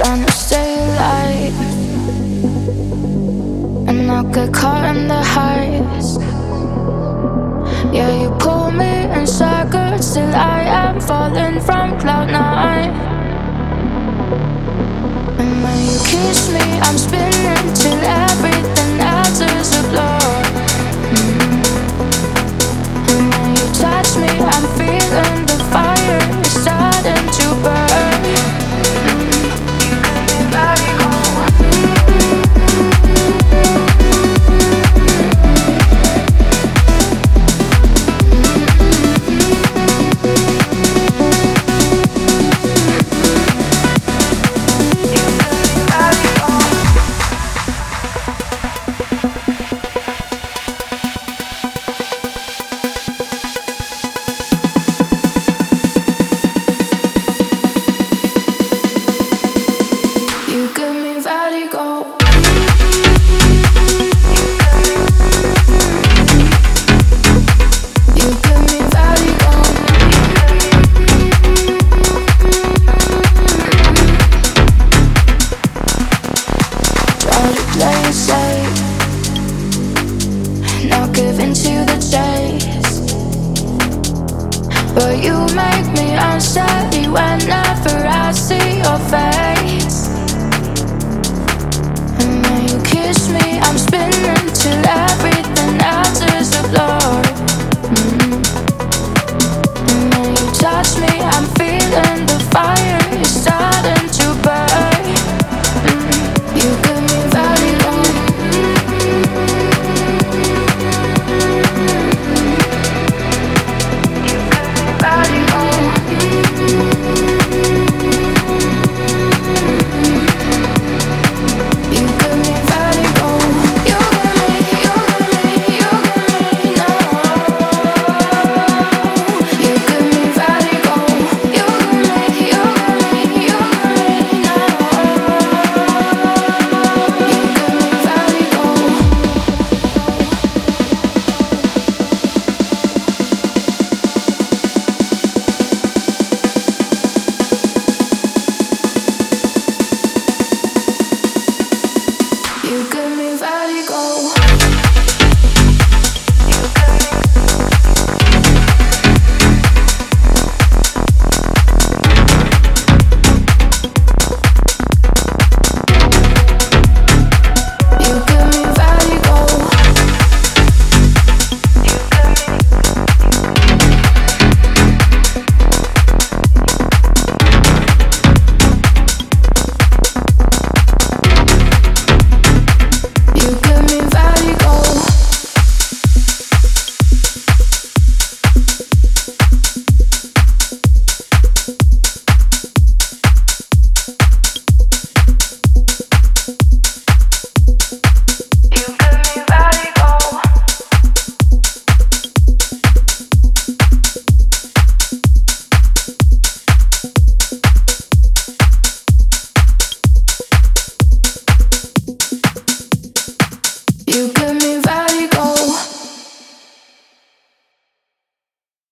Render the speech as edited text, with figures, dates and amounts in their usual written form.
trying to stay alive and not get caught in the highs. Yeah, you pull me in circles till I am falling from cloud nine. And when you kiss me, I'm spinning till everything else is a blur. And when you touch me, I'm feeling the fire is starting to burn. You got me body cold. You give me vertigo. You give me vertigo. Try to play it safe, not give in to the chase, but you make me unsteady whenever I see your face.